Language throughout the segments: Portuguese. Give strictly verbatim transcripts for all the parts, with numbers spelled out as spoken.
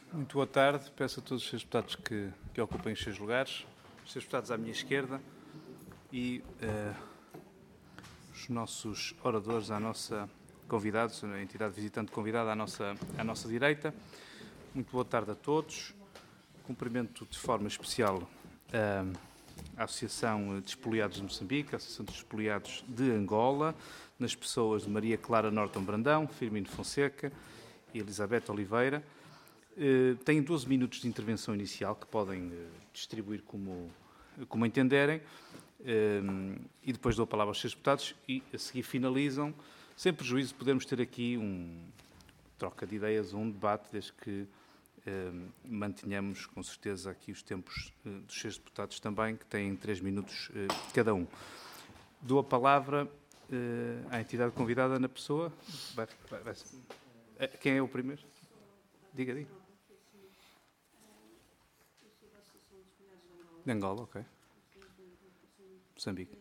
Muito boa tarde. Peço a todos os senhores deputados que, que ocupem os seus lugares, os senhores deputados à minha esquerda e uh, os nossos oradores à nossa convidados, a entidade visitante convidada à nossa, à nossa direita. Muito boa tarde a todos. Cumprimento de forma especial uh, a Associação de Espoliados de Moçambique, a Associação de Espoliados de Angola, nas pessoas de Maria Clara Norton Brandão, Firmino Fonseca e Elizabeth Oliveira. Uh, têm doze minutos de intervenção inicial que podem uh, distribuir como, como entenderem uh, e depois dou a palavra aos seus deputados e a seguir finalizam, sem prejuízo de podermos ter aqui um troca de ideias, um debate, desde que uh, mantenhamos com certeza aqui os tempos uh, dos seus deputados também, que têm três minutos uh, cada um. Dou a palavra uh, à entidade convidada na pessoa. Vai, vai, vai. Quem é o primeiro? Diga, diga. De Angola, ok. Moçambique.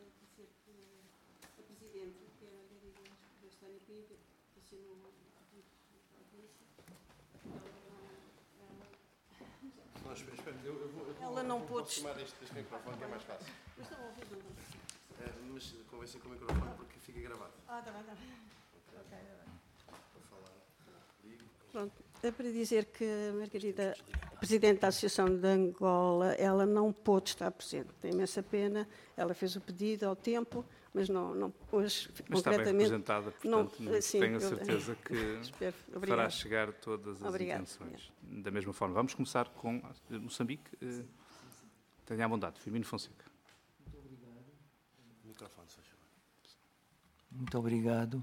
Ela não pôde. Aproximar deste, deste microfone que é mais fácil. Mas estão a ouvir, não? Mas convencem com o microfone porque fica gravado. Ah, está bem, está bem. Ok, está bem. Para falar. Digo. Pronto. É para dizer que a Margarida, Presidente da Associação de Angola, ela não pôde estar presente. Tem imensa pena. Ela fez o pedido ao tempo, mas não, não hoje, mas concretamente... está bem representada, portanto, não, sim, tenho a certeza eu, que fará chegar todas as Obrigado. intenções. Da mesma forma, vamos começar com Moçambique. Tenha à bondade. Firmino Fonseca. Muito obrigado. Microfone, se achou. Muito obrigado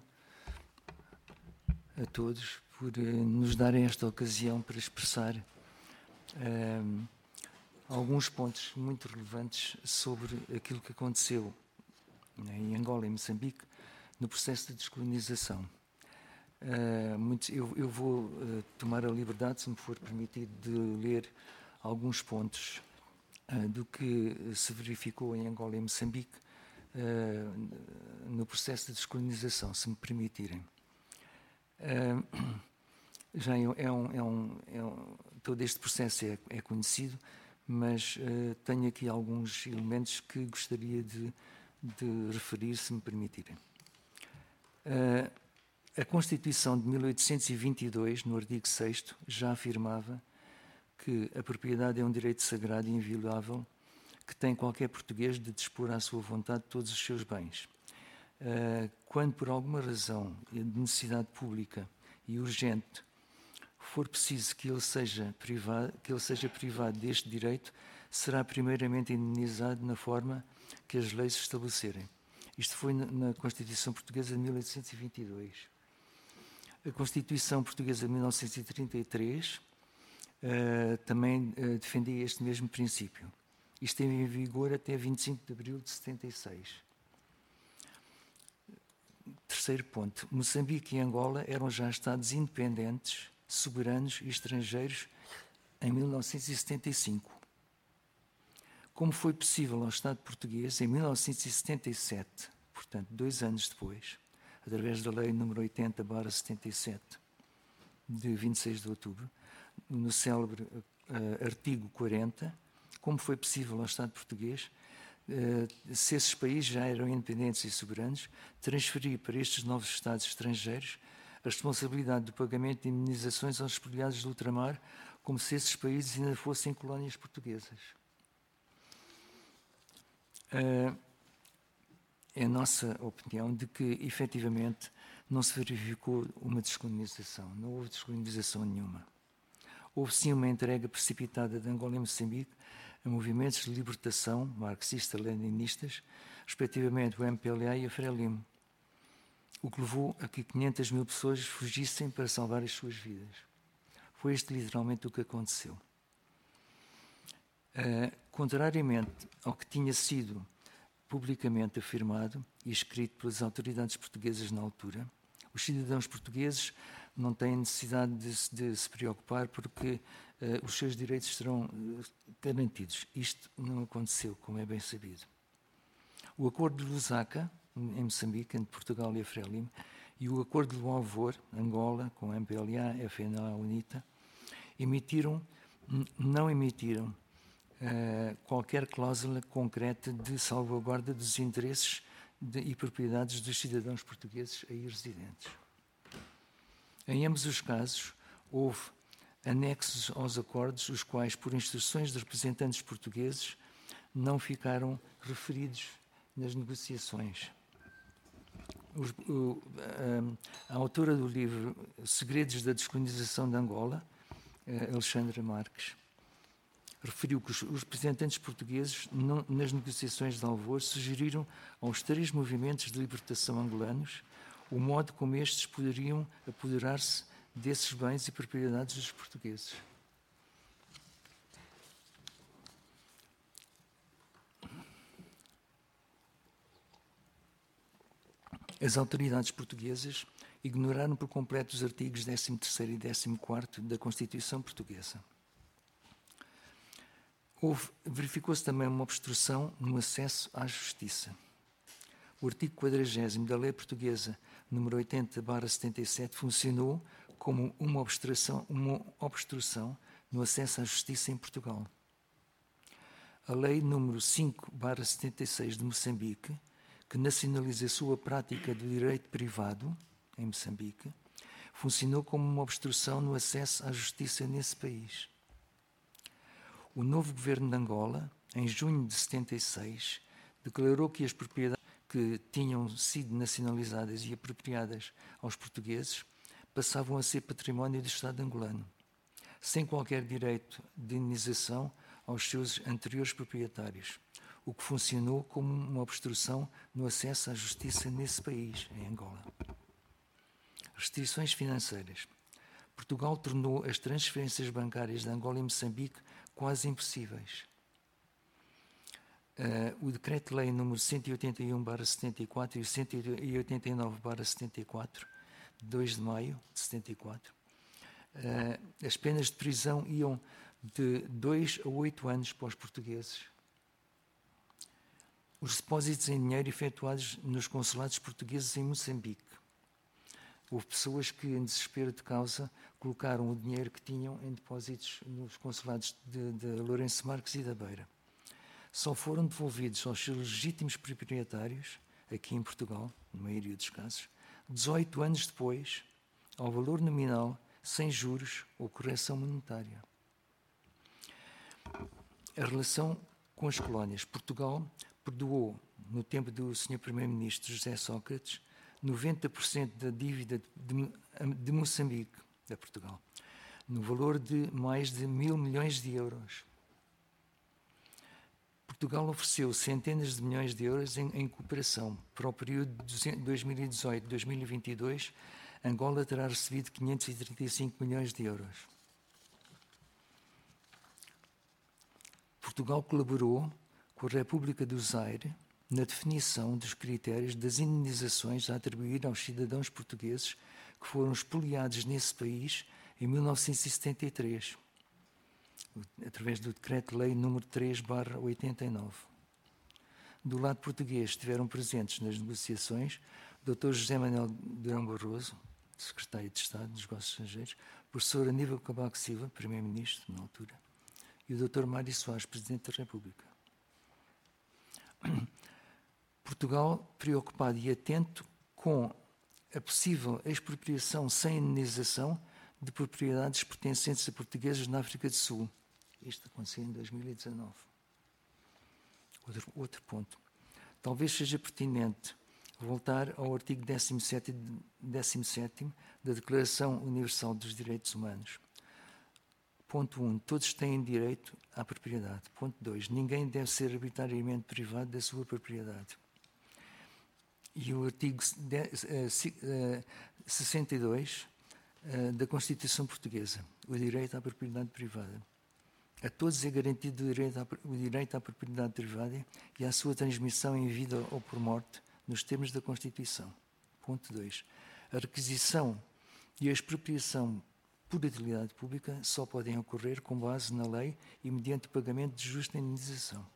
a todos por uh, nos darem esta ocasião para expressar uh, alguns pontos muito relevantes sobre aquilo que aconteceu, né, em Angola e Moçambique no processo de descolonização. Uh, muito, eu, eu vou uh, tomar a liberdade, se me for permitido, de ler alguns pontos uh, do que se verificou em Angola e Moçambique uh, no processo de descolonização, se me permitirem. Uh, já é um, é um, é um, todo este processo é, é conhecido, mas uh, tenho aqui alguns elementos que gostaria de, de referir, se me permitirem. Uh, a Constituição de mil oitocentos e vinte e dois, no artigo sexto, já afirmava que a propriedade é um direito sagrado e inviolável que tem qualquer português de dispor à sua vontade todos os seus bens. Uh, quando por alguma razão de necessidade pública e urgente for preciso que ele seja privado, que ele seja privado deste direito, será primeiramente indemnizado na forma que as leis estabelecerem. Isto foi na Constituição Portuguesa de mil oitocentos e vinte e dois. A Constituição Portuguesa de mil novecentos e trinta e três uh, também uh, defendia este mesmo princípio. Isto esteve em vigor até vinte e cinco de abril de setenta e seis. Terceiro ponto. Moçambique e Angola eram já Estados independentes, soberanos e estrangeiros em mil novecentos e setenta e cinco. Como foi possível ao Estado português, em mil novecentos e setenta e sete, portanto, dois anos depois, através da Lei número oitenta barra setenta e sete, de vinte e seis de outubro, no célebre uh, artigo quarenta, como foi possível ao Estado português, uh, se esses países já eram independentes e soberanos, transferir para estes novos Estados estrangeiros a responsabilidade do pagamento de indemnizações aos espoliados do ultramar, como se esses países ainda fossem colónias portuguesas. Uh, é a nossa opinião de que, efetivamente, não se verificou uma descolonização, não houve descolonização nenhuma. Houve sim uma entrega precipitada de Angola e Moçambique a movimentos de libertação marxista-leninistas, respectivamente o M P L A e a Frelimo, o que levou a que quinhentas mil pessoas fugissem para salvar as suas vidas. Foi este literalmente o que aconteceu. Uh, contrariamente ao que tinha sido publicamente afirmado e escrito pelas autoridades portuguesas na altura, os cidadãos portugueses não têm necessidade de, de se preocupar porque uh, os seus direitos serão uh, garantidos. Isto não aconteceu, como é bem sabido. O acordo de Lusaka, em Moçambique, entre Portugal e a Frelimo, e o acordo de Bom Avor, Angola, com a M P L A, F N A, UNITA, emitiram, não emitiram uh, qualquer cláusula concreta de salvaguarda dos interesses de, e propriedades dos cidadãos portugueses aí residentes. Em ambos os casos, houve anexos aos acordos, os quais, por instruções de representantes portugueses, não ficaram referidos nas negociações. O, o, a, a autora do livro Segredos da Descolonização de Angola, Alexandra Marques, referiu que os, os representantes portugueses, não, nas negociações de Alvor, sugeriram aos três movimentos de libertação angolanos o modo como estes poderiam apoderar-se desses bens e propriedades dos portugueses. As autoridades portuguesas ignoraram por completo os artigos décimo terceiro e décimo quarto da Constituição Portuguesa. Houve, verificou-se também uma obstrução no acesso à justiça. O artigo quadragésimo da Lei Portuguesa, número oitenta barra setenta e sete, funcionou como uma obstrução, uma obstrução no acesso à justiça em Portugal. A Lei número cinco barra setenta e seis de Moçambique, que nacionaliza a sua prática do direito privado em Moçambique, funcionou como uma obstrução no acesso à justiça nesse país. O novo governo de Angola, em junho de setenta e seis, declarou que as propriedades que tinham sido nacionalizadas e apropriadas aos portugueses passavam a ser património do Estado angolano, sem qualquer direito de indenização aos seus anteriores proprietários, o que funcionou como uma obstrução no acesso à justiça nesse país, em Angola. Restrições financeiras. Portugal tornou as transferências bancárias de Angola e Moçambique quase impossíveis. Uh, o Decreto-Lei número cento e oitenta e um barra setenta e quatro e o cento e oitenta e nove barra setenta e quatro, de dois de maio de setenta e quatro, uh, as penas de prisão iam de dois a oito anos para os portugueses. Os depósitos em dinheiro efetuados nos consulados portugueses em Moçambique. Houve pessoas que, em desespero de causa, colocaram o dinheiro que tinham em depósitos nos consulados de, de Lourenço Marques e da Beira. Só foram devolvidos aos seus legítimos proprietários, aqui em Portugal, na maioria dos casos, dezoito anos depois, ao valor nominal, sem juros ou correção monetária. A relação com as colónias. Portugal perdoou, no tempo do senhor Primeiro-Ministro José Sócrates, noventa por cento da dívida de, de Moçambique, a Portugal, no valor de mais de mil milhões de euros. Portugal ofereceu centenas de milhões de euros em, em cooperação. Para o período de dois mil e dezoito a dois mil e vinte e dois, Angola terá recebido quinhentos e trinta e cinco milhões de euros. Portugal colaborou com a República do Zaire na definição dos critérios das indenizações a atribuir aos cidadãos portugueses que foram expoliados nesse país em mil novecentos e setenta e três, através do Decreto-Lei número três barra oitenta e nove. Do lado português estiveram presentes nas negociações o doutor José Manuel Durão Barroso, secretário de Estado dos Negócios Estrangeiros, o professor Aníbal Cavaco Silva, primeiro-ministro na altura, e o doutor Mário Soares, presidente da República. Portugal, preocupado e atento com a possível expropriação sem indenização de propriedades pertencentes a portugueses na África do Sul. Isto aconteceu em dois mil e dezanove. Outro, outro ponto. Talvez seja pertinente voltar ao artigo décimo sétimo da Declaração Universal dos Direitos Humanos. Ponto um. Todos têm direito à propriedade. Ponto dois. Ninguém deve ser arbitrariamente privado da sua propriedade. E o artigo sessenta e dois da Constituição Portuguesa, o direito à propriedade privada. A todos é garantido o direito à, o direito à propriedade privada e à sua transmissão em vida ou por morte, nos termos da Constituição. Ponto dois. A requisição e a expropriação por utilidade pública só podem ocorrer com base na lei e mediante o pagamento de justa indenização.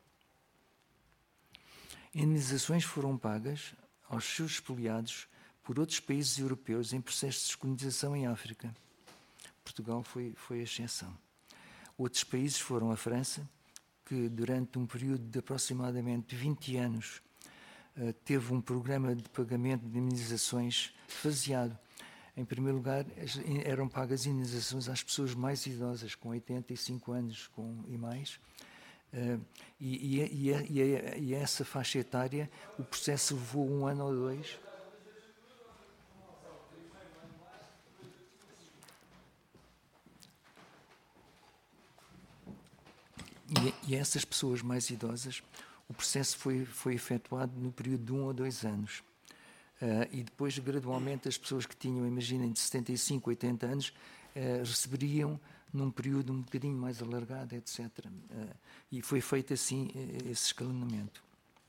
Indenizações foram pagas aos seus expoliados por outros países europeus em processo de descolonização em África. Portugal foi, foi a exceção. Outros países foram a França, que durante um período de aproximadamente vinte anos uh, teve um programa de pagamento de indenizações faseado. Em primeiro lugar, eram pagas indenizações às pessoas mais idosas, com oitenta e cinco anos com, e mais, uh, e, e, e, e, e essa faixa etária, o processo levou um ano ou dois. E, e essas pessoas mais idosas, o processo foi, foi efetuado no período de um ou dois anos. Uh, e depois, gradualmente, as pessoas que tinham, imaginem, de setenta e cinco, oitenta anos, uh, receberiam num período um bocadinho mais alargado, etcétera. Uh, e foi feito assim esse escalonamento.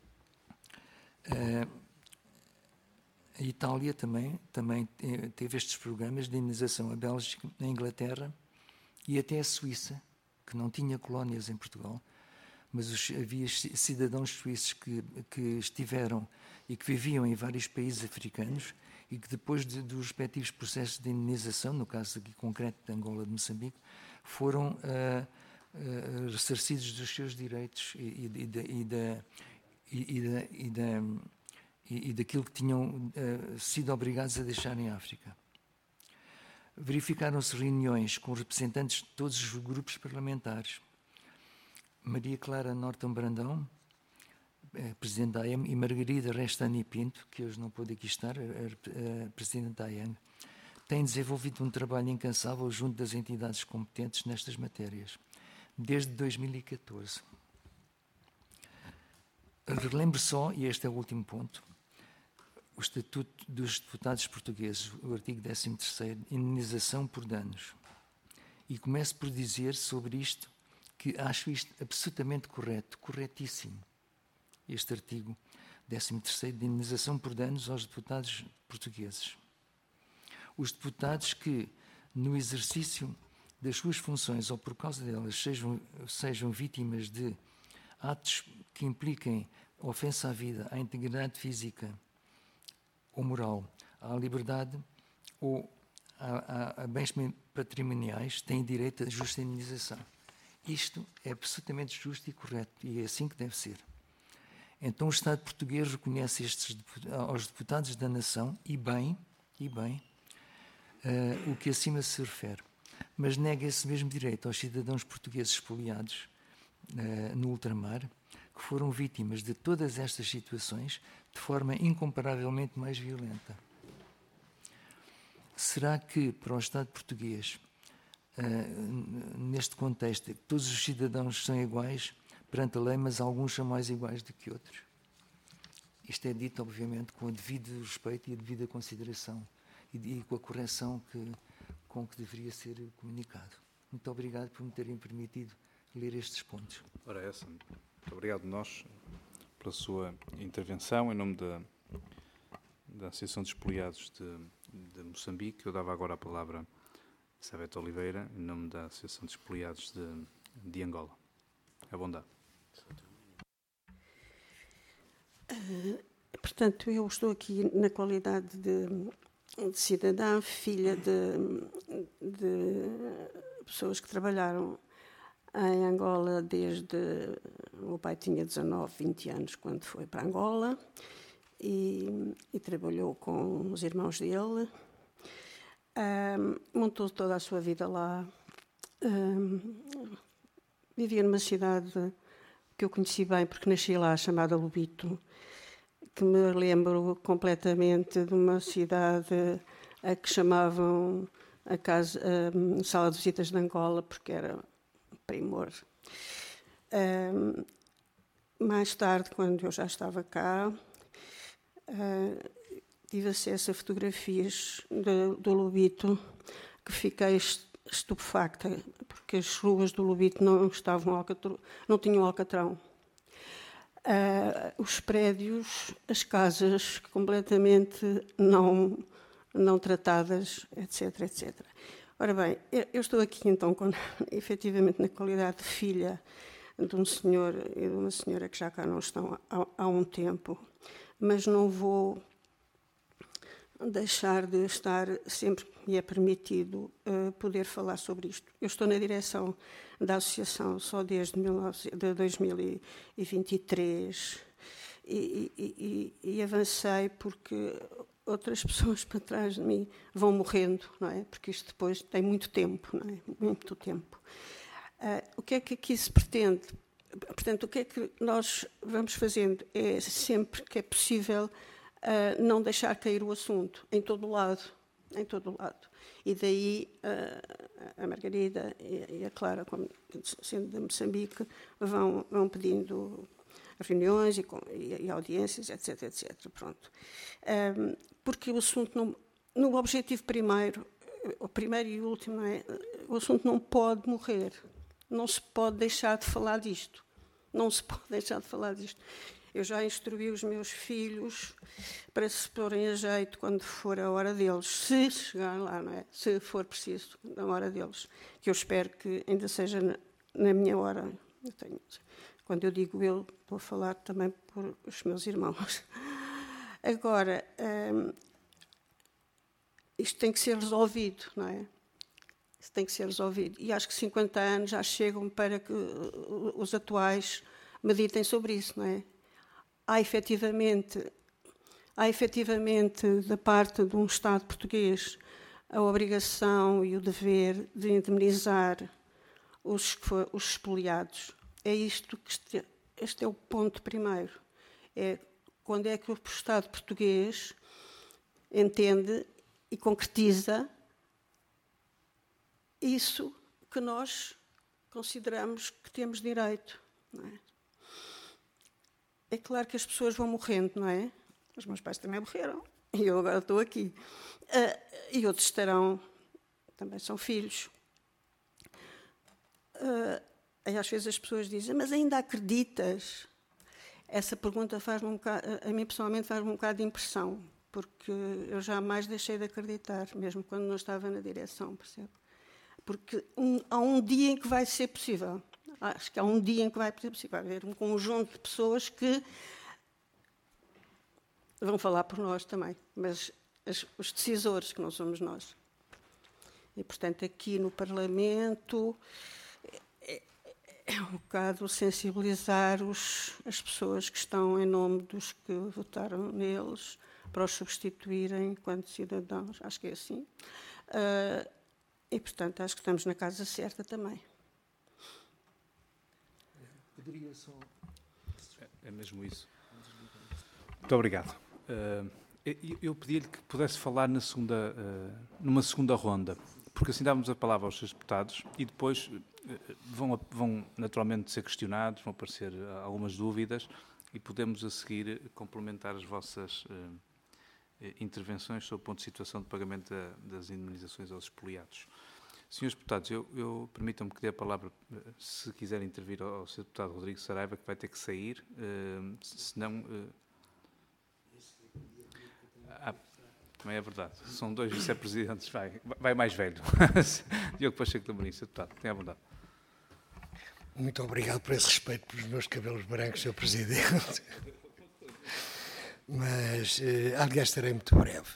Uh, a Itália também, também teve estes programas de indenização, a Bélgica, a Inglaterra e até a Suíça, que não tinha colónias em Portugal, mas os, havia cidadãos suíços que, que estiveram e que viviam em vários países africanos e que depois de, dos respectivos processos de indenização, no caso aqui concreto de Angola, de Moçambique, foram uh, uh, ressarcidos dos seus direitos e, e, e, da, e, da, e, e, da, e, da, e, e daquilo que tinham uh, sido obrigados a deixar em África. Verificaram-se reuniões com representantes de todos os grupos parlamentares. Maria Clara Norton Brandão, presidente da A E M, e Margarida Restani Pinto, que hoje não pôde aqui estar, a presidente da A E M, têm desenvolvido um trabalho incansável junto das entidades competentes nestas matérias, desde dois mil e catorze. Relembro só, e este é o último ponto, o Estatuto dos Deputados Portugueses, o artigo décimo terceiro, indenização por danos. E começo por dizer sobre isto que acho isto absolutamente correto, corretíssimo, este artigo décimo terceiro de indenização por danos aos deputados portugueses. Os deputados que, no exercício das suas funções ou por causa delas, sejam, sejam vítimas de atos que impliquem ofensa à vida, à integridade física ou moral, à liberdade ou a, a, a bens patrimoniais, têm direito à justa indenização. Isto é absolutamente justo e correto, e é assim que deve ser. Então o Estado português reconhece estes, aos deputados da nação, e bem, e bem, uh, o que acima se refere, mas nega esse mesmo direito aos cidadãos portugueses expoliados uh, no ultramar, que foram vítimas de todas estas situações de forma incomparavelmente mais violenta. Será que para o Estado português, uh, neste contexto, todos os cidadãos são iguais perante a lei, mas alguns são mais iguais do que outros? Isto é dito, obviamente, com o devido respeito e a devida consideração e, e com a correção que, com que deveria ser comunicado. Muito obrigado por me terem permitido ler estes pontos. Ora, essa. Muito obrigado nós pela sua intervenção em nome da, da Associação de Expoliados de, de Moçambique. Eu dava agora a palavra a Elizabeth Oliveira em nome da Associação de Expoliados de, de Angola. À bondade. Uh, portanto, eu estou aqui na qualidade de, de cidadã, filha de, de pessoas que trabalharam em Angola desde... O meu pai tinha dezanove, vinte anos quando foi para Angola e, e trabalhou com os irmãos dele. Um, montou toda a sua vida lá. Um, vivia numa cidade que eu conheci bem, porque nasci lá, chamada Lubito, que me lembro completamente de uma cidade a que chamavam a, casa, a Sala de Visitas de Angola, porque era primor. Um, mais tarde, quando eu já estava cá, uh, tive acesso a fotografias de, do Lubito, que fiquei estupefacta, porque as ruas do Lubito não estavam alcatro, não tinham alcatrão. Uh, os prédios, as casas completamente não, não tratadas, etc, etcétera. Ora bem, eu estou aqui então, com, efetivamente, na qualidade de filha de um senhor e de uma senhora que já cá não estão há, há um tempo, mas não vou deixar de estar, sempre que me é permitido, uh, poder falar sobre isto. Eu estou na direção da associação só desde dois mil e vinte e três e, e, e, e avancei porque outras pessoas para trás de mim vão morrendo, não é? Porque isto depois tem muito tempo, não é? Muito tempo. Uh, o que é que aqui se pretende? Portanto, o que é que nós vamos fazendo é, sempre que é possível, uh, não deixar cair o assunto, em todo o lado, em todo o lado. E daí uh, a Margarida e a Clara, como, sendo de Moçambique, vão, vão pedindo reuniões e, e, e audiências, etc, etcétera. Pronto. Um, porque o assunto, não, no objetivo primeiro, o primeiro e o último, é, o assunto não pode morrer. Não se pode deixar de falar disto. Não se pode deixar de falar disto. Eu já instruí os meus filhos para se porem a jeito quando for a hora deles, se chegar lá, não é? Se for preciso, na hora deles. Que eu espero que ainda seja na, na minha hora. Eu tenho, quando eu digo eu, estou a falar também por os meus irmãos. Agora, hum, isto tem que ser resolvido, não é? Isso tem que ser resolvido. E acho que cinquenta anos já chegam para que os atuais meditem sobre isso, não é? Há efetivamente, há efetivamente da parte de um Estado português a obrigação e o dever de indemnizar os, os expoliados. É isto que este, este é o ponto primeiro. É quando é que o Estado português entende e concretiza isso que nós consideramos que temos direito, não é? É claro que as pessoas vão morrendo, não é? Os meus pais também morreram e eu agora estou aqui. Uh, e outros estarão, também são filhos. Uh, e às vezes as pessoas dizem, mas ainda acreditas? Essa pergunta faz-me um bocado, a mim pessoalmente faz-me um bocado de impressão, porque eu jamais deixei de acreditar, mesmo quando não estava na direção, percebe? Porque um, há um dia em que vai ser possível. Acho que há um dia em que vai ser possível. Vai haver um conjunto de pessoas que vão falar por nós também, mas as, os decisores, que não somos nós. E, portanto, aqui no Parlamento é, é um bocado sensibilizar os, as pessoas que estão em nome dos que votaram neles para os substituírem enquanto cidadãos. Acho que é assim. Uh, E, portanto, acho que estamos na casa certa também. Poderia só... É, é mesmo isso. Muito obrigado. Uh, eu eu pedi-lhe que pudesse falar na segunda, uh, numa segunda ronda, porque assim dávamos a palavra aos seus deputados e depois uh, vão, vão naturalmente ser questionados, vão aparecer algumas dúvidas e podemos a seguir complementar as vossas uh, intervenções sobre o ponto de situação de pagamento da, das indemnizações aos expoliados. Senhores deputados, eu, eu permitam-me que dê a palavra, se quiser intervir, ao, ao senhor deputado Rodrigo Saraiva, que vai ter que sair, uh, senão... Uh, ah, também é verdade, são dois vice-presidentes, vai, vai mais velho. Diogo Pacheco de Amorim, senhor deputado, tenha a verdade. Muito obrigado por esse respeito pelos meus cabelos brancos, senhor Presidente. Mas, uh, aliás, estarei muito breve.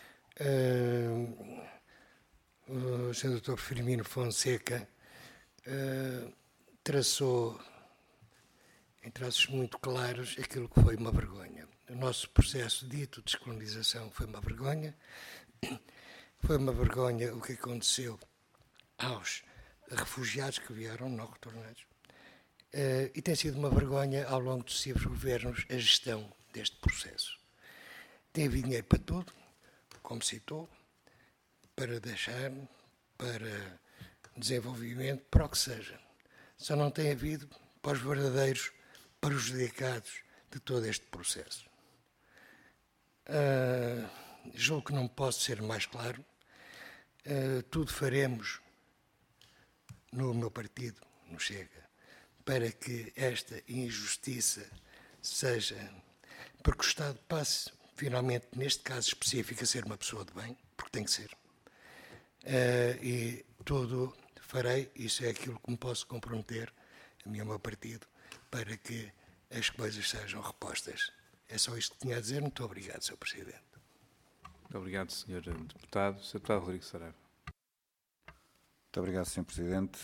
Uh, o senhor doutor Firmino Fonseca uh, traçou, em traços muito claros, aquilo que foi uma vergonha. O nosso processo dito de descolonização foi uma vergonha. Foi uma vergonha o que aconteceu aos refugiados que vieram não retornados. Uh, e tem sido uma vergonha, ao longo de sucessivos governos, a gestão deste processo. Tem havido dinheiro para tudo, como citou, para deixar, para desenvolvimento, para o que seja. Só não tem havido para os verdadeiros prejudicados de todo este processo. Uh, julgo que não posso ser mais claro. Uh, tudo faremos no meu partido, no Chega, para que esta injustiça seja... Porque o Estado passe, finalmente, neste caso específico, a ser uma pessoa de bem, porque tem que ser. Uh, e tudo farei, isso é aquilo que me posso comprometer, a mim e ao meu partido, para que as coisas sejam repostas. É só isto que tinha a dizer. Muito obrigado, senhor Presidente. Muito obrigado, senhor Deputado. senhor Deputado Rodrigo Saraiva. Muito obrigado, senhor Presidente.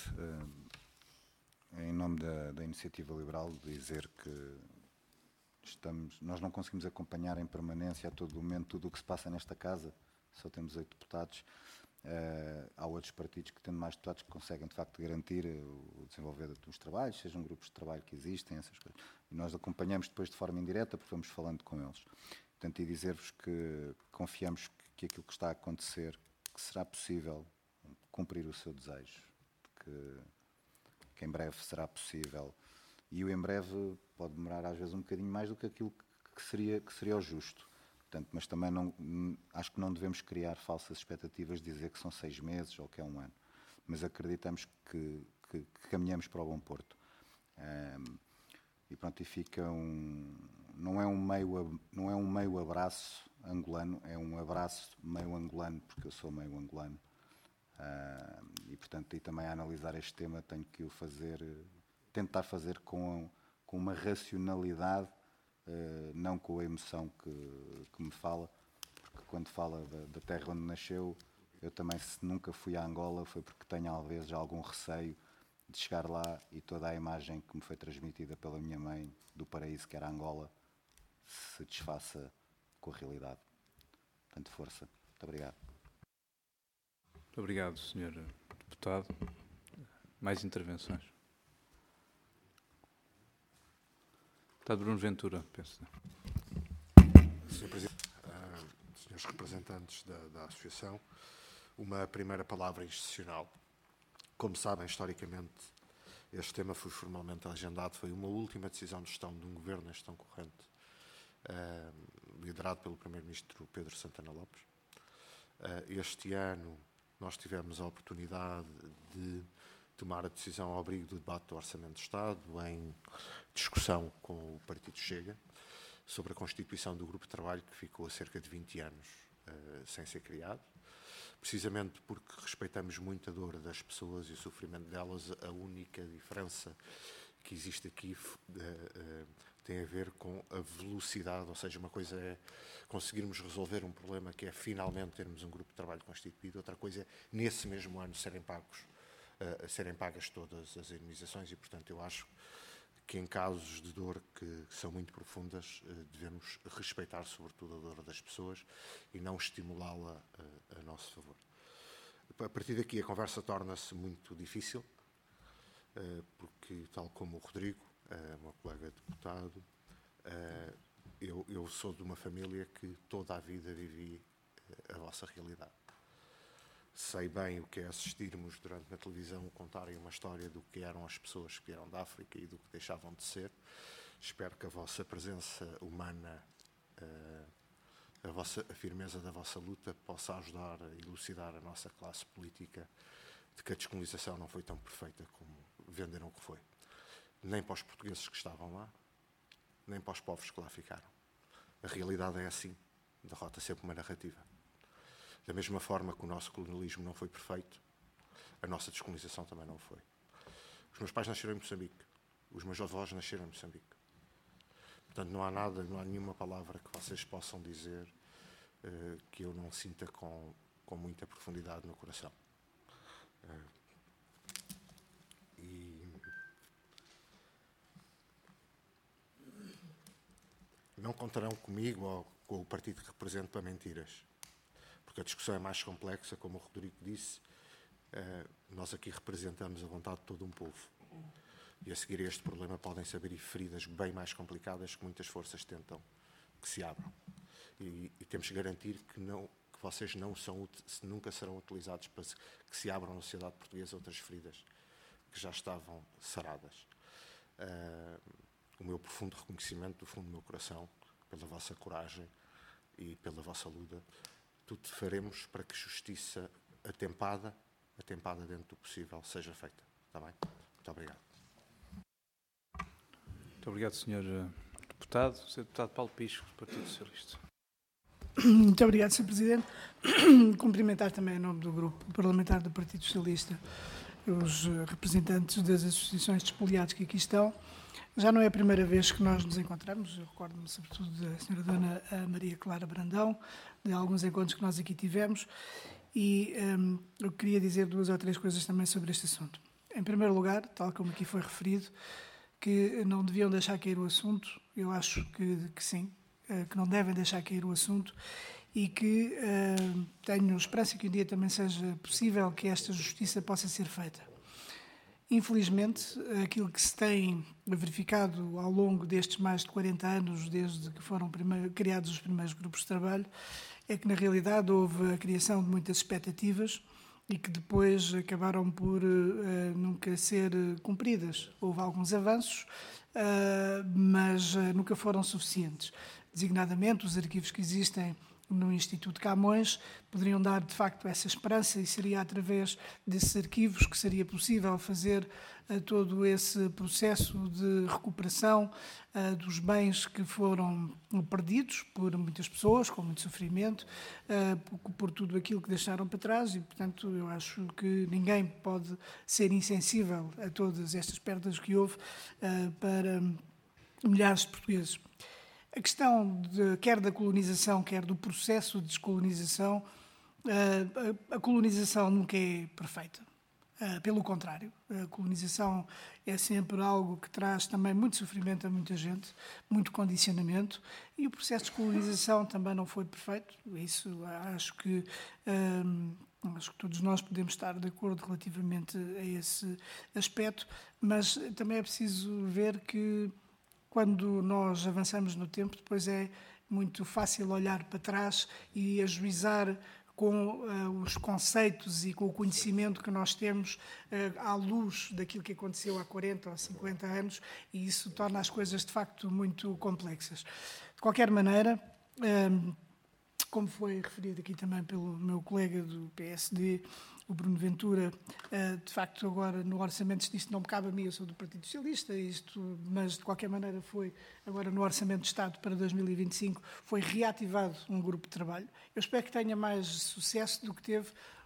Em nome da, da Iniciativa Liberal, dizer que estamos, nós não conseguimos acompanhar em permanência a todo momento tudo o que se passa nesta casa. Só temos oito deputados. Uh, há outros partidos que, tendo mais deputados, que conseguem, de facto, garantir o desenvolver dos trabalhos, sejam grupos de trabalho que existem, essas coisas. E nós acompanhamos depois de forma indireta, porque vamos falando com eles. Portanto, e dizer-vos que confiamos que aquilo que está a acontecer, que será possível cumprir o seu desejo, que, que em breve será possível. E o em breve pode demorar, às vezes, um bocadinho mais do que aquilo que seria, que seria o justo. Portanto, mas também não, acho que não devemos criar falsas expectativas de dizer que são seis meses ou que é um ano. Mas acreditamos que, que, que caminhamos para o bom porto. Um, e pronto, e fica um... Não é um meio, não é um meio abraço angolano, é um abraço meio angolano, porque eu sou meio angolano. Uh, e, portanto, e também a analisar este tema tenho que o fazer, tentar fazer com, com uma racionalidade, uh, não com a emoção que, que me fala, porque quando fala da, da terra onde nasceu, eu também, se nunca fui a Angola, foi porque tenho, às vezes, algum receio de chegar lá e toda a imagem que me foi transmitida pela minha mãe do paraíso que era Angola se desfaça com a realidade. Portanto, força. Muito obrigado. Muito obrigado, senhor Deputado. Mais intervenções? Deputado Bruno Ventura, penso. senhor Presidente, uh, senhores representantes da, da Associação, uma primeira palavra institucional. Como sabem, historicamente, este tema foi formalmente agendado, foi uma última decisão de gestão de um governo em gestão corrente, uh, liderado pelo primeiro-ministro Pedro Santana Lopes. Uh, este ano nós tivemos a oportunidade de tomar a decisão ao abrigo do debate do Orçamento de Estado, em discussão com o Partido Chega, sobre a constituição do grupo de trabalho que ficou há cerca de vinte anos uh, sem ser criado. Precisamente porque respeitamos muito a dor das pessoas e o sofrimento delas, a única diferença que existe aqui uh, uh, tem a ver com a velocidade, ou seja, uma coisa é conseguirmos resolver um problema que é finalmente termos um grupo de trabalho constituído, outra coisa é, nesse mesmo ano, serem pagos, uh, serem pagas todas as indemnizações e, portanto, eu acho que em casos de dor que são muito profundas, uh, devemos respeitar, sobretudo, a dor das pessoas e não estimulá-la uh, a nosso favor. A partir daqui, a conversa torna-se muito difícil, uh, porque, tal como o Rodrigo, uh, meu colega deputado, uh, eu, eu sou de uma família que toda a vida vivi uh, a vossa realidade. Sei bem o que é assistirmos durante na televisão contarem uma história do que eram as pessoas que vieram da África e do que deixavam de ser. Espero que a vossa presença humana, a, a, vossa, a firmeza da vossa luta possa ajudar a elucidar a nossa classe política de que a descolonização não foi tão perfeita como venderam que foi. Nem para os portugueses que estavam lá, nem para os povos que lá ficaram. A realidade é assim, derrota sempre uma narrativa. Da mesma forma que o nosso colonialismo não foi perfeito, a nossa descolonização também não foi. Os meus pais nasceram em Moçambique. Os meus avós nasceram em Moçambique. Portanto, não há nada, não há nenhuma palavra que vocês possam dizer uh, que eu não sinta com, com muita profundidade no coração. Uh, e não contarão comigo ou com o partido que represento para mentiras. Porque a discussão é mais complexa, como o Rodrigo disse, uh, nós aqui representamos a vontade de todo um povo. E a seguir a este problema podem se abrir feridas bem mais complicadas que muitas forças tentam que se abram. E, e temos que garantir que, não, que vocês não são, nunca serão utilizados para que se abram na sociedade portuguesa outras feridas que já estavam saradas. Uh, o meu profundo reconhecimento do fundo do meu coração pela vossa coragem e pela vossa luta. Tudo faremos para que justiça atempada, atempada dentro do possível, seja feita. Está bem? Muito obrigado. Muito obrigado, senhor Deputado. senhor Deputado Paulo Pisco, do Partido Socialista. Muito obrigado, senhor Presidente. Cumprimentar também em nome do Grupo Parlamentar do Partido Socialista os representantes das associações de expoliados que aqui estão Já não é a primeira vez que nós nos encontramos, eu recordo-me sobretudo da senhora Dona Maria Clara Brandão, de alguns encontros que nós aqui tivemos, e um, eu queria dizer duas ou três coisas também sobre este assunto. Em primeiro lugar, tal como aqui foi referido, que não deviam deixar cair o assunto, eu acho que, que sim, que não devem deixar cair o assunto, e que uh, tenho esperança que um dia também seja possível que esta justiça possa ser feita. Infelizmente, aquilo que se tem verificado ao longo destes mais de quarenta anos, desde que foram primeiro, criados os primeiros grupos de trabalho, é que, na realidade, houve a criação de muitas expectativas e que depois acabaram por uh, nunca ser cumpridas. Houve alguns avanços, uh, mas uh, nunca foram suficientes. Designadamente, os arquivos que existem no Instituto Camões poderiam dar, de facto, essa esperança, e seria através desses arquivos que seria possível fazer uh, todo esse processo de recuperação uh, dos bens que foram perdidos por muitas pessoas, com muito sofrimento, uh, por, por tudo aquilo que deixaram para trás, e, portanto, eu acho que ninguém pode ser insensível a todas estas perdas que houve uh, para milhares de portugueses. A questão, de, quer da colonização, quer do processo de descolonização, a, a colonização nunca é perfeita. Pelo contrário, a colonização é sempre algo que traz também muito sofrimento a muita gente, muito condicionamento, e o processo de descolonização também não foi perfeito. Isso acho que, hum, acho que todos nós podemos estar de acordo relativamente a esse aspecto, mas também é preciso ver que, quando nós avançamos no tempo, depois é muito fácil olhar para trás e ajuizar com uh, os conceitos e com o conhecimento que nós temos uh, à luz daquilo que aconteceu há quarenta ou cinquenta anos, e isso torna as coisas, de facto, muito complexas. De qualquer maneira, um, como foi referido aqui também pelo meu colega do P S D, o Bruno Ventura, de facto agora no orçamento, isto não me cabe a mim, eu sou do Partido Socialista, isto, mas de qualquer maneira foi agora no Orçamento de Estado para dois mil e vinte e cinco, foi reativado um grupo de trabalho. Eu espero que tenha mais sucesso do que teve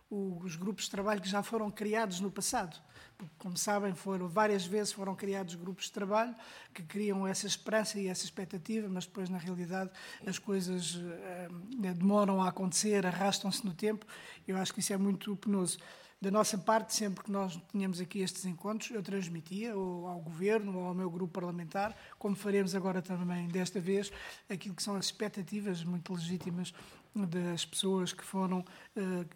os grupos de trabalho que já foram criados no passado. Porque, como sabem, foram, várias vezes foram criados grupos de trabalho que criam essa esperança e essa expectativa, mas depois, na realidade, as coisas uh, demoram a acontecer, arrastam-se no tempo. Eu acho que isso é muito penoso. Da nossa parte, sempre que nós tínhamos aqui estes encontros, eu transmitia ou ao Governo ou ao meu grupo parlamentar, como faremos agora também desta vez, aquilo que são as expectativas muito legítimas das pessoas que foram uh,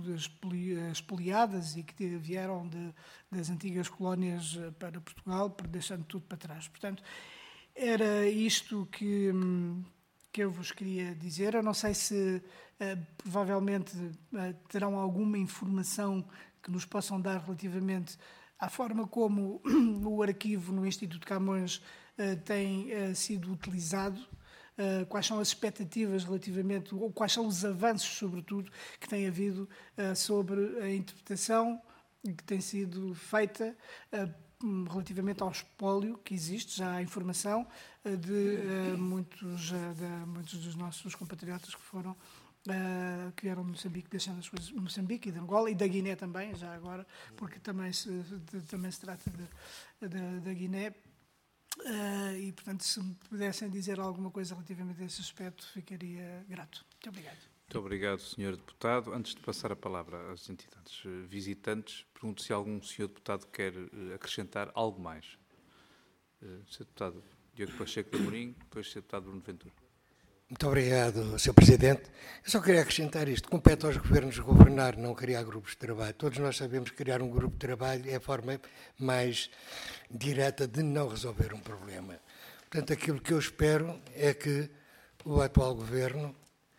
expoliadas e que vieram de, das antigas colónias para Portugal, deixando tudo para trás. Portanto, era isto que, que eu vos queria dizer. Eu não sei se uh, provavelmente uh, terão alguma informação que nos possam dar relativamente à forma como o arquivo no Instituto Camões uh, tem uh, sido utilizado. Uh, quais são as expectativas relativamente, ou quais são os avanços, sobretudo, que tem havido uh, sobre a interpretação que tem sido feita uh, relativamente ao espólio que existe, já há informação uh, de, uh, muitos, uh, de muitos dos nossos compatriotas que foram uh, que vieram de Moçambique, deixando as coisas de Moçambique e de Angola, e da Guiné também, já agora, porque também se, de, também se trata de, de, da Guiné. Uh, e, portanto, se me pudessem dizer alguma coisa relativamente a esse aspecto, ficaria grato. Muito obrigado. Muito obrigado, senhor Deputado. Antes de passar a palavra às entidades visitantes, pergunto se algum senhor Deputado quer acrescentar algo mais. Uh, senhor Deputado Diogo Pacheco de Amorim, depois senhor Deputado Bruno Ventura. Muito obrigado, senhor Presidente. Eu só queria acrescentar isto. Compete aos governos governar, não criar grupos de trabalho. Todos nós sabemos que criar um grupo de trabalho é a forma mais direta de não resolver um problema. Portanto, aquilo que eu espero é que o atual governo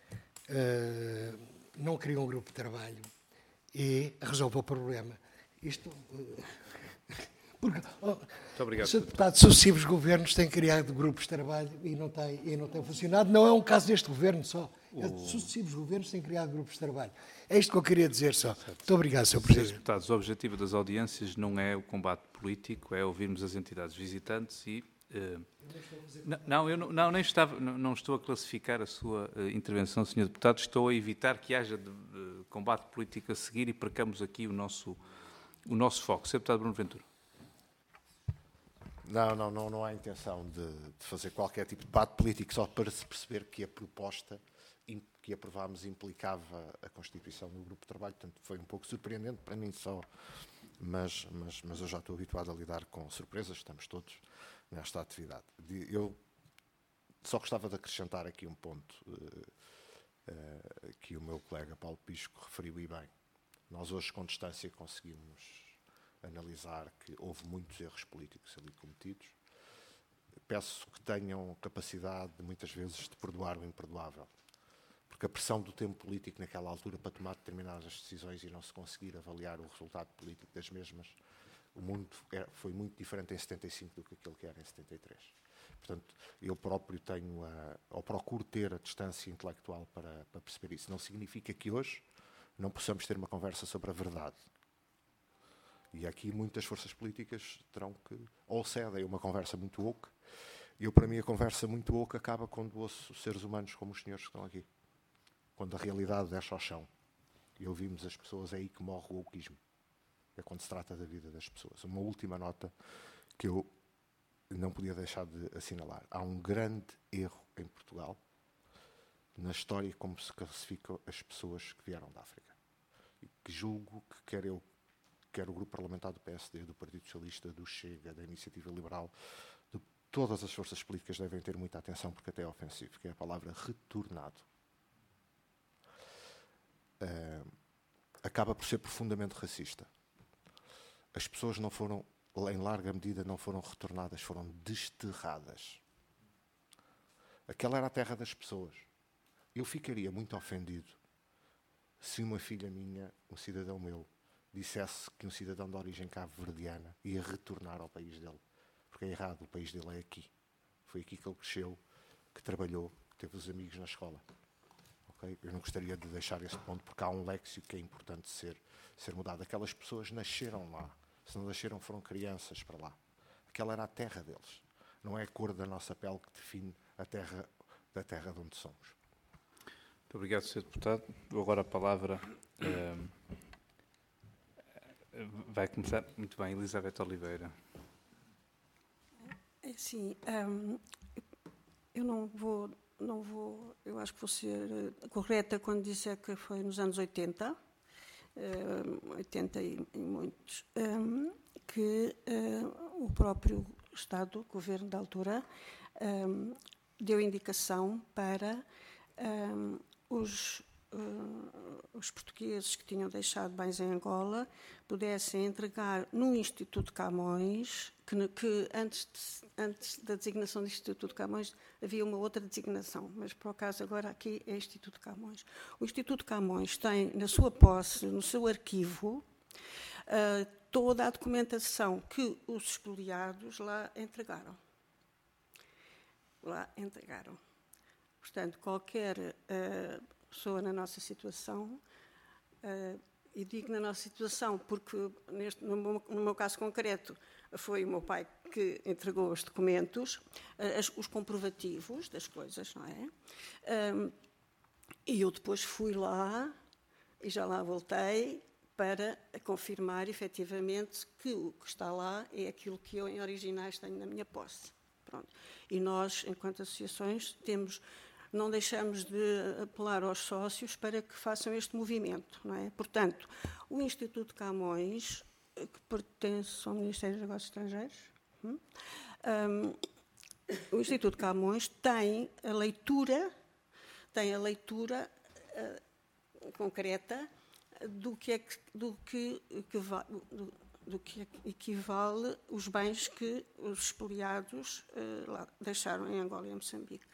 uh, não crie um grupo de trabalho e resolva o problema. Isto... Uh, Porque, oh, Muito obrigado. Deputados sucessivos governos têm criado grupos de trabalho e não têm, e não têm funcionado. Não é um caso deste governo só. O... Sucessivos governos têm criado grupos de trabalho. É isto que eu queria dizer só. Certo. Muito obrigado, senhor Presidente. Senhores deputados, o objetivo das audiências não é o combate político, é ouvirmos as entidades visitantes e... Uh, não, não, eu não, não, nem estava, não, não estou a classificar a sua uh, intervenção, senhor Deputado. Estou a evitar que haja de, uh, combate político a seguir e percamos aqui o nosso, o nosso foco. senhor Deputado Bruno Ventura. Não, não, não, não há intenção de, de fazer qualquer tipo de debate político, só para se perceber que a proposta que aprovámos implicava a constituição do grupo de trabalho, portanto foi um pouco surpreendente para mim só, mas, mas, mas eu já estou habituado a lidar com surpresas, estamos todos nesta atividade. Eu só gostava de acrescentar aqui um ponto uh, uh, que o meu colega Paulo Pisco referiu e bem. Nós hoje, com distância, conseguimos analisar que houve muitos erros políticos ali cometidos. Peço que tenham capacidade, muitas vezes, de perdoar o imperdoável. Porque a pressão do tempo político naquela altura para tomar determinadas decisões e não se conseguir avaliar o resultado político das mesmas, o mundo foi muito diferente em setenta e cinco do que aquele que era em setenta e três. Portanto, eu próprio tenho, a, ou procuro ter a distância intelectual para, para perceber isso. Não significa que hoje não possamos ter uma conversa sobre a verdade. E aqui muitas forças políticas terão que, ou cedem a uma conversa muito oca. Eu, para mim, a conversa muito oca acaba quando ouço seres humanos como os senhores que estão aqui. Quando a realidade desce ao chão. E ouvimos as pessoas, é aí que morre o oquismo. É quando se trata da vida das pessoas. Uma última nota que eu não podia deixar de assinalar. Há um grande erro em Portugal na história como se classificam as pessoas que vieram da África. E que julgo que quer eu, quer o grupo parlamentar do P S D, do Partido Socialista, do Chega, da Iniciativa Liberal, de todas as forças políticas devem ter muita atenção, porque até é ofensivo, que é a palavra retornado. Uh, acaba por ser profundamente racista. As pessoas não foram, em larga medida, não foram retornadas, foram desterradas. Aquela era a terra das pessoas. Eu ficaria muito ofendido se uma filha minha, um cidadão meu, dissesse que um cidadão de origem cabo-verdiana ia retornar ao país dele. Porque é errado, o país dele é aqui. Foi aqui que ele cresceu, que trabalhou, que teve os amigos na escola. Okay? Eu não gostaria de deixar esse ponto, porque há um léxico que é importante ser, ser mudado. Aquelas pessoas nasceram lá. Se não nasceram, foram crianças para lá. Aquela era a terra deles. Não é a cor da nossa pele que define a terra da terra de onde somos. Muito obrigado, senhor Deputado. Dou agora a palavra. Uh, vai começar muito bem, Elizabeth Oliveira. É assim, um, eu não vou, não vou, eu acho que vou ser correta quando disser que foi nos anos oitenta, um, oitenta e, e muitos, um, que um, o próprio Estado, o governo da altura, um, deu indicação para um, os, uh, os portugueses que tinham deixado bens em Angola pudessem entregar no Instituto de Camões, que, que antes, de, antes da designação do Instituto de Camões havia uma outra designação, mas por acaso agora aqui é Instituto de Camões. O Instituto de Camões tem na sua posse, no seu arquivo, uh, toda a documentação que os expoliados lá entregaram. Lá entregaram. Portanto, qualquer uh, pessoa na nossa situação, uh, e digo na nossa situação porque, neste, no, meu, no meu caso concreto, foi o meu pai que entregou os documentos, uh, as, os comprovativos das coisas, não é? Um, e eu depois fui lá, e já lá voltei, para confirmar, efetivamente, que o que está lá é aquilo que eu, em originais, tenho na minha posse. Pronto. E nós, enquanto associações, temos... não deixamos de apelar aos sócios para que façam este movimento, não é? Portanto, o Instituto de Camões, que pertence ao Ministério dos Negócios Estrangeiros, hum? um, o Instituto de Camões tem a leitura, tem a leitura uh, concreta do que, é que, do que, que va, do, do que equivale os bens que os expoliados uh, lá deixaram em Angola e em Moçambique.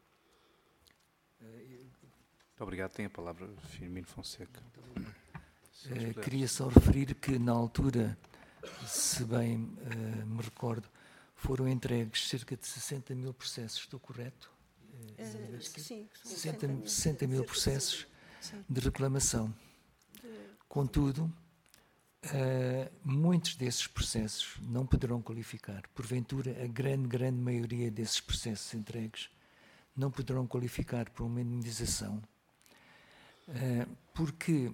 Muito obrigado. Tem a palavra Firmino Fonseca. Uh, queria só referir que, na altura, se bem uh, me recordo, foram entregues cerca de sessenta mil processos. Estou correto? Uh, sim. sessenta, sessenta mil processos de reclamação. Contudo, uh, muitos desses processos não poderão qualificar. Porventura, a grande, grande maioria desses processos entregues não poderão qualificar por uma indemnização, uh, porque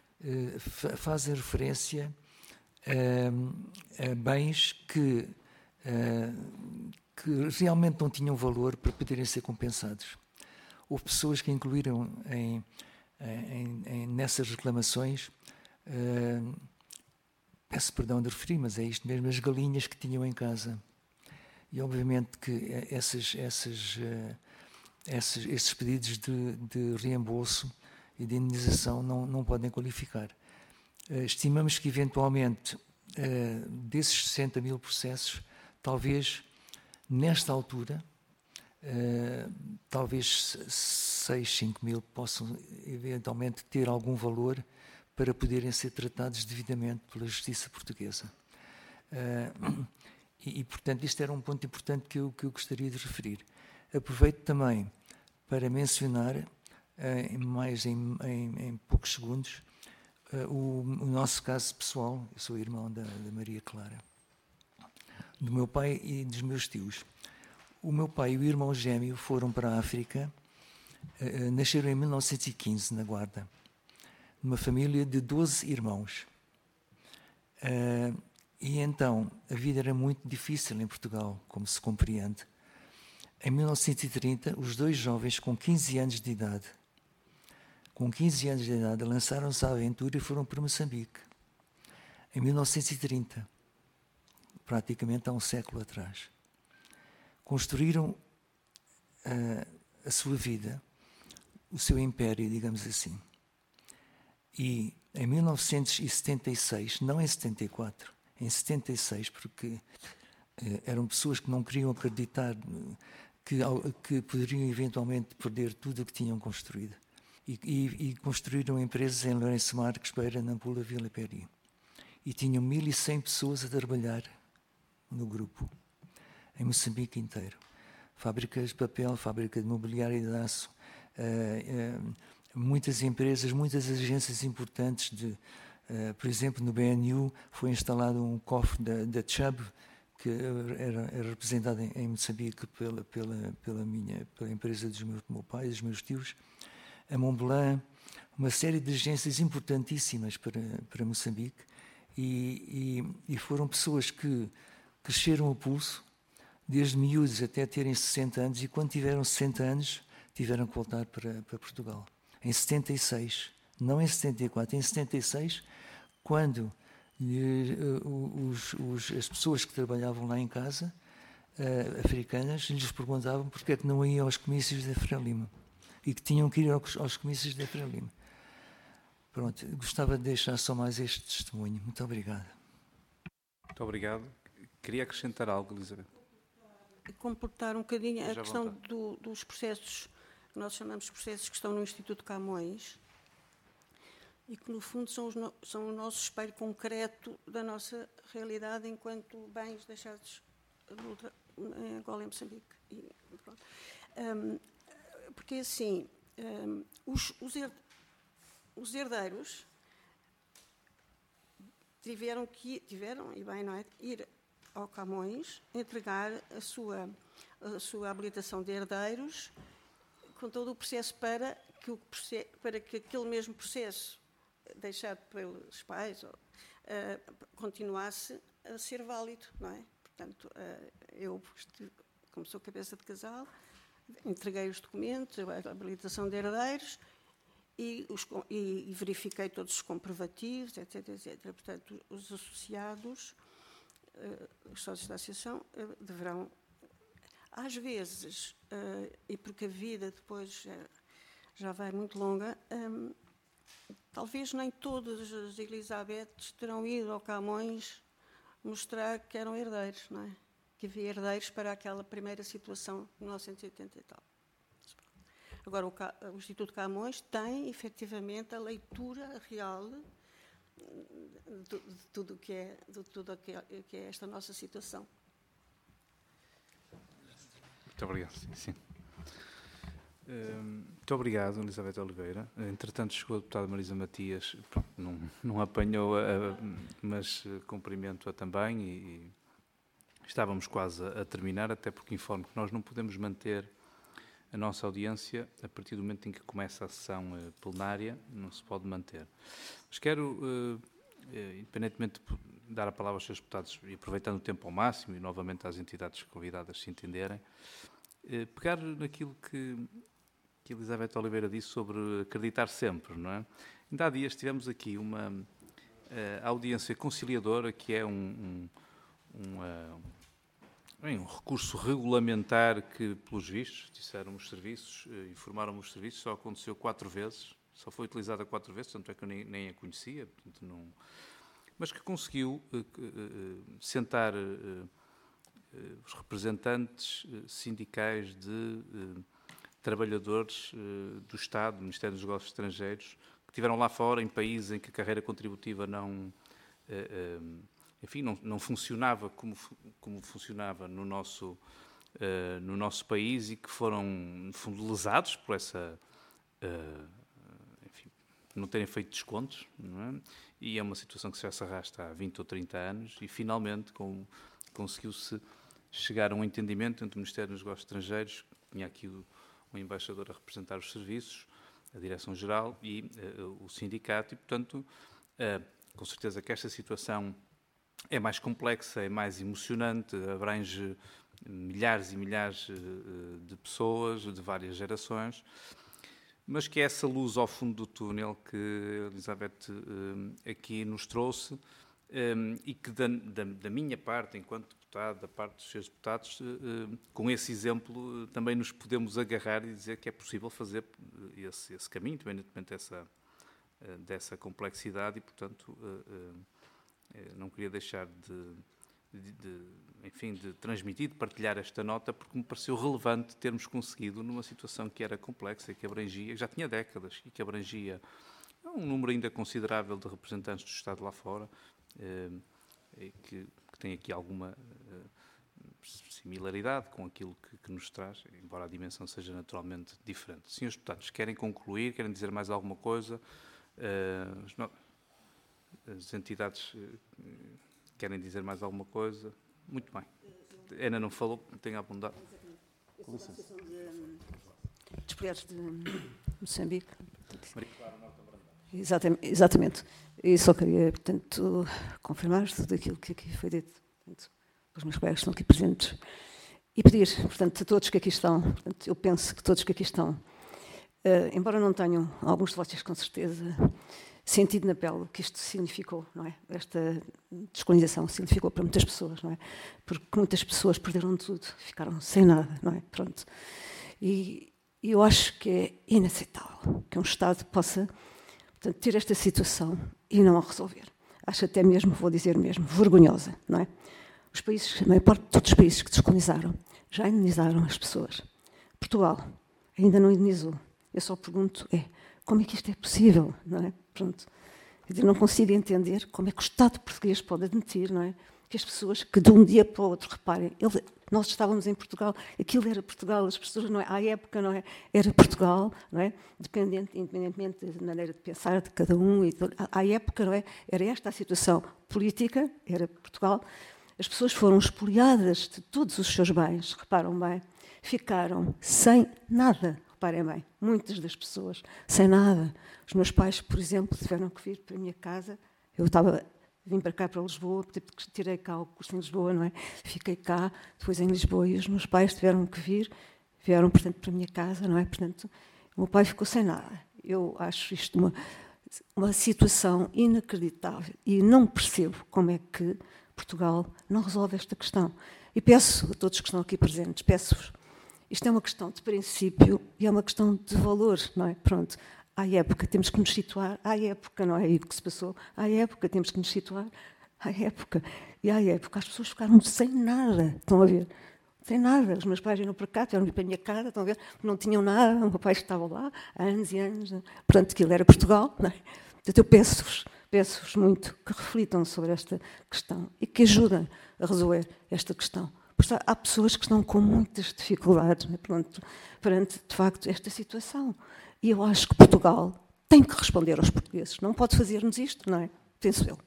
uh, fazem referência uh, a bens que uh, que realmente não tinham valor para poderem ser compensados. Houve pessoas que incluíram em, em, em, nessas reclamações, uh, peço perdão de referir, mas é isto mesmo, as galinhas que tinham em casa. E obviamente que essas, essas, uh, esses, esses pedidos de, de reembolso e de indenização não, não podem qualificar. Uh, estimamos que eventualmente uh, desses sessenta mil processos, talvez nesta altura, uh, talvez seis, cinco mil possam eventualmente ter algum valor para poderem ser tratados devidamente pela justiça portuguesa. Uh, e, e, portanto, isto era um ponto importante que eu, que eu gostaria de referir. Aproveito também para mencionar, uh, em mais em, em, em poucos segundos, uh, o, o nosso caso pessoal. Eu sou irmão da, da Maria Clara, do meu pai e dos meus tios. O meu pai e o irmão gêmeo foram para a África, uh, nasceram em mil novecentos e quinze, na Guarda, numa família de doze irmãos. Uh, e então, a vida era muito difícil em Portugal, como se compreende. Em mil novecentos e trinta, os dois jovens com quinze anos de idade, com quinze anos de idade, lançaram-se à aventura e foram para Moçambique. Em mil novecentos e trinta, praticamente há um século atrás. Construíram uh, a sua vida, o seu império, digamos assim. E em mil novecentos e setenta e seis, não em setenta e quatro, em setenta e seis, porque uh, eram pessoas que não queriam acreditar que, que poderiam eventualmente perder tudo o que tinham construído. E, e, e construíram empresas em Lourenço Marques, Beira, Nampula, Vila Peri. E tinham mil e cem pessoas a trabalhar no grupo, em Moçambique inteiro. Fábricas de papel, fábrica de mobiliário e de aço, uh, uh, muitas empresas, muitas agências importantes, de, uh, por exemplo, no B N U foi instalado um cofre da, da Chubb, que era, era representado em, em Moçambique pela, pela, pela, minha, pela empresa dos meus, do meu pai e dos meus tios, a Montblanc, uma série de agências importantíssimas para, para Moçambique, e, e, e foram pessoas que cresceram a pulso, desde miúdos até terem sessenta anos, e quando tiveram sessenta anos, tiveram que voltar para, para Portugal. Em setenta e seis, não em setenta e quatro, em setenta e seis, quando lhe, uh, os, os, as pessoas que trabalhavam lá em casa, uh, africanas, lhes perguntavam porque é que não iam aos comícios da Frelimo e que tinham que ir aos, aos comícios da Frelimo. Pronto, gostava de deixar só mais este testemunho. Muito obrigado. Muito obrigado. Queria acrescentar algo, Elizabeth? Completar um bocadinho a Já questão do, dos processos, que nós chamamos de processos que estão no Instituto Camões, e que, no fundo, são, os no, são o nosso espelho concreto da nossa realidade enquanto bens deixados em Angola e Moçambique. E, um, porque, assim, um, os, os, her, os herdeiros tiveram que tiveram, e bem, não é, ir ao Camões entregar a sua, a sua habilitação de herdeiros com todo o processo para que, o, para que aquele mesmo processo deixado pelos pais ou, uh, continuasse a ser válido, não é? Portanto, uh, eu, como sou cabeça de casal, entreguei os documentos, a habilitação de herdeiros e, os, e verifiquei todos os comprovativos, etc, etcétera. Portanto, os associados, uh, os sócios da associação, uh, deverão, às vezes, uh, e porque a vida depois uh, já vai muito longa, um, talvez nem todas as Elisabetes terão ido ao Camões mostrar que eram herdeiros, não é? Que havia herdeiros para aquela primeira situação de mil novecentos e oitenta e tal. Agora, o, o Instituto Camões tem, efetivamente, a leitura real de, de tudo o que é, de tudo que é, que é esta nossa situação. Muito obrigado. Sim, sim. Muito obrigado, Elizabeth Oliveira. Entretanto, chegou a deputada Marisa Matias, pronto, não, não apanhou, a, mas cumprimento-a também, e estávamos quase a, a terminar, até porque informo que nós não podemos manter a nossa audiência a partir do momento em que começa a sessão uh, plenária, não se pode manter. Mas quero, uh, uh, independentemente dar a palavra aos senhores deputados, e aproveitando o tempo ao máximo, e novamente às entidades convidadas se entenderem, uh, pegar naquilo que, que Elizabeth Oliveira disse sobre acreditar sempre, não é? Ainda há dias tivemos aqui uma uh, audiência conciliadora, que é um, um, um, uh, bem, um recurso regulamentar que, pelos vistos, disseram os serviços, uh, informaram os serviços, só aconteceu quatro vezes, só foi utilizada quatro vezes, tanto é que eu nem, nem a conhecia, portanto não, mas que conseguiu uh, uh, sentar uh, uh, os representantes uh, sindicais de uh, trabalhadores uh, do Estado, do Ministério dos Negócios Estrangeiros, que estiveram lá fora, em países em que a carreira contributiva não, uh, uh, enfim, não, não funcionava como, como funcionava no nosso, uh, no nosso país, e que foram, no fundo, lesados por essa... Uh, não terem feito descontos, não é? E é uma situação que já se arrasta há vinte ou trinta anos, e finalmente com, conseguiu-se chegar a um entendimento entre o Ministério dos Negócios Estrangeiros, tinha aqui o, o embaixador a representar os serviços, a Direção-Geral e uh, o sindicato, e portanto, uh, com certeza que esta situação é mais complexa, é mais emocionante, abrange milhares e milhares uh, de pessoas, de várias gerações, mas que é essa luz ao fundo do túnel que a Elizabeth um, aqui nos trouxe, um, e que da, da, da minha parte, enquanto deputado, da parte dos seus deputados, uh, com esse exemplo uh, também nos podemos agarrar e dizer que é possível fazer esse, esse caminho, independentemente dessa, uh, dessa complexidade, e, portanto, uh, uh, não queria deixar de, de, de, enfim, de transmitir, de partilhar esta nota, porque me pareceu relevante termos conseguido, numa situação que era complexa e que abrangia, já tinha décadas, e que abrangia um número ainda considerável de representantes do Estado lá fora, eh, e que, que tem aqui alguma eh, similaridade com aquilo que, que nos traz, embora a dimensão seja naturalmente diferente. Senhores deputados, querem concluir? Querem dizer mais alguma coisa? Eh, as entidades eh, querem dizer mais alguma coisa? Muito bem. Ana não falou, tenha a bondade. Com licença. Dos projetos de Moçambique. Exatamente, exatamente. E só queria, portanto, confirmar tudo aquilo que aqui foi dito. Portanto, os meus colegas estão aqui presentes. E pedir, portanto, a todos que aqui estão, portanto, eu penso que todos que aqui estão, uh, embora não tenham, alguns de vocês com certeza, sentido na pele o que isto significou, não é? Esta descolonização significou para muitas pessoas, não é? Porque muitas pessoas perderam tudo, ficaram sem nada, não é? Pronto. E, e eu acho que é inaceitável que um Estado possa, portanto, ter esta situação e não a resolver. Acho até mesmo, vou dizer mesmo, vergonhosa, não é? Os países, a maior parte de todos os países que descolonizaram, já indenizaram as pessoas. Portugal ainda não indenizou. Eu só pergunto, é, como é que isto é possível, não é? Pronto. Eu não consigo entender como é que o Estado português pode admitir, não é? Que as pessoas que de um dia para o outro, reparem, ele, nós estávamos em Portugal, aquilo era Portugal, as pessoas, não é? À época, não é? Era Portugal, não é? Dependente, independentemente da maneira de pensar de cada um, e de, à época, não é? Era esta a situação política, era Portugal. As pessoas foram expoliadas de todos os seus bens, reparam bem, ficaram sem nada. Reparem bem, muitas das pessoas sem nada. Os meus pais, por exemplo, tiveram que vir para a minha casa. Eu estava, vim para cá, para Lisboa, tirei cá o curso em Lisboa, não é? Fiquei cá, depois em Lisboa, e os meus pais tiveram que vir, vieram, portanto, para a minha casa, não é? Portanto, o meu pai ficou sem nada. Eu acho isto uma, uma situação inacreditável e não percebo como é que Portugal não resolve esta questão. E peço a todos que estão aqui presentes, peço-vos, isto é uma questão de princípio e é uma questão de valores, não é? Pronto, à época temos que nos situar, à época, não é? E o que se passou, à época temos que nos situar, à época. E à época as pessoas ficaram sem nada, estão a ver? Sem nada. Os meus pais vieram para cá, vieram para a minha casa, estão a ver? Não tinham nada, o meu pai estava lá há anos e anos. Portanto, aquilo era Portugal, não é? Portanto, eu peço-vos, peço-vos muito que reflitam sobre esta questão e que ajudem a resolver esta questão. Há pessoas que estão com muitas dificuldades, né, pronto, perante, de facto, esta situação. E eu acho que Portugal tem que responder aos portugueses. Não pode fazer-nos isto, não é? Penso eu.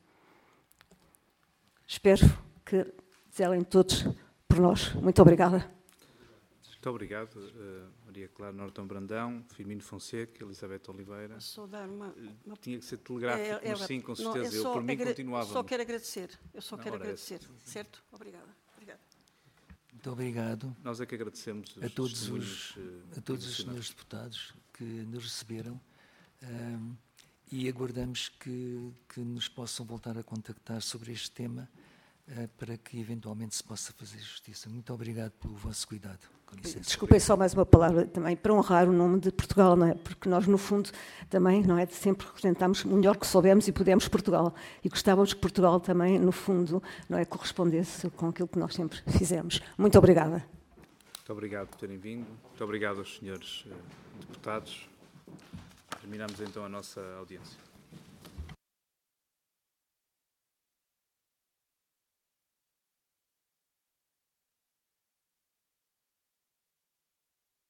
Espero que zelem todos por nós. Muito obrigada. Muito obrigado, uh, Maria Clara Norton Brandão, Firmino Fonseca, Elizabeth Oliveira. Só dar uma, uma... Tinha que ser telegráfico, É, é, mas sim, com não, certeza. eu, Eu, por mim, agra... continuava. Só quero agradecer. Eu só Não, quero ora, agradecer. é, certo? Obrigada. Obrigada. Muito obrigado. Nós é que agradecemos os a todos os, a todos os senhores deputados que nos receberam um, e aguardamos que, que nos possam voltar a contactar sobre este tema uh, para que eventualmente se possa fazer justiça. Muito obrigado pelo vosso cuidado. Com licença. Desculpem só mais uma palavra também, para honrar o nome de Portugal, não é? Porque nós, no fundo, também, não é? Sempre representamos o melhor que soubemos e pudemos Portugal. E gostávamos que Portugal também, no fundo, não é? Correspondesse com aquilo que nós sempre fizemos. Muito obrigada. Muito obrigado por terem vindo. Muito obrigado aos senhores uh, deputados. Terminamos então a nossa audiência.